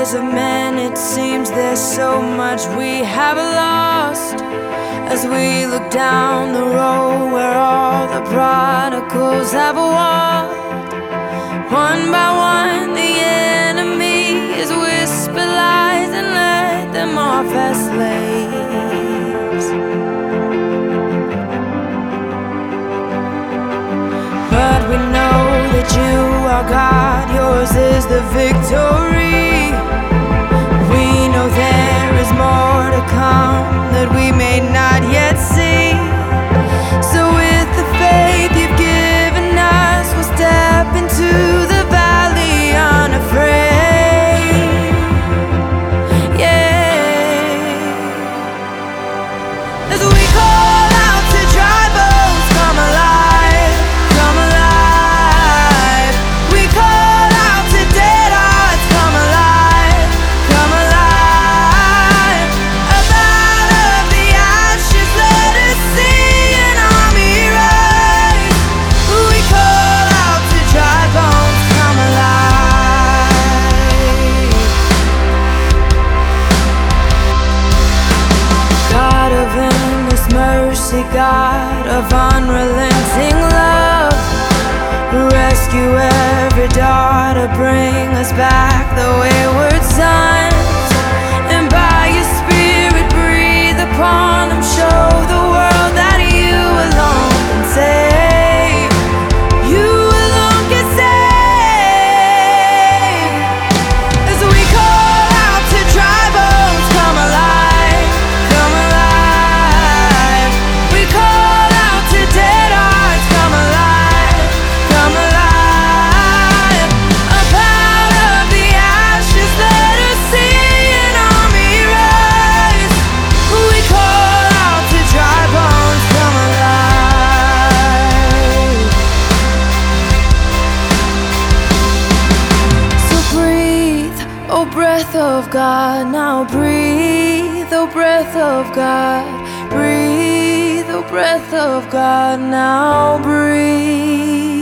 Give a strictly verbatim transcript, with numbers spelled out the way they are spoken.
eyes of men, it seems there's so much we have lost. As we look down the road where all the prodigals have walked, one by one the enemy has whispered lies and led them off as slaves. But we know that you are God, yours is the victory. We know there is more to come that we may not yet see. So with the faith you've given us, we'll step into the valley unafraid. Yeah. As we call out to dry bones, come alive, come alive. We call out to dead hearts, come alive, come alive. Up out of the ashes, let us see an army rise. We call out to dry bones, come alive. God of endless mercy, God of unrelenting love, rescue every daughter, bring us back the wayward sons. And by your spirit breathe upon them, show the world that you alone can save. You alone can save. As we call out to dry bones, come alive, come alive. We call out to dead hearts, come alive, come alive. Up out of the ashes, let us see an army rise. We call out to dry bones, come alive. So breathe, oh breath of God, now breathe, oh breath of God, breathe, oh breath of God, now breathe.